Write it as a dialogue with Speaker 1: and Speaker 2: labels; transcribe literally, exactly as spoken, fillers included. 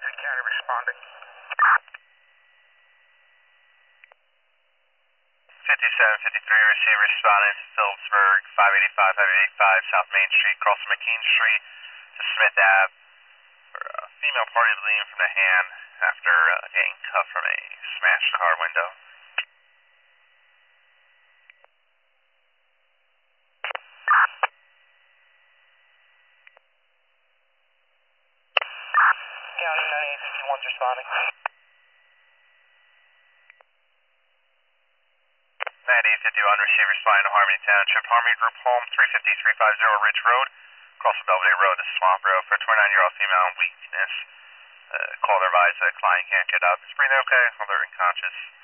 Speaker 1: County responding.
Speaker 2: fifty-seven fifty-three, receiver responding to Phillipsburg, five eighty-five, five eighty-five, South Main Street, across from McKean Street to Smith Ave. For a female party bleeding from the hand after uh, getting cut from a smashed car window.
Speaker 1: County ninety-eight fifty-one's responding.
Speaker 2: ninety-eight fifty-one, receiver responding to Harmony Township, Harmony Group Home, three fifty, three fifty Ridge Road, across from Belvedere Road. This is Swamp Road for a twenty-nine-year-old female in weakness. Uh, call their advisor, client can't get up. Is breathing okay? Although they're unconscious.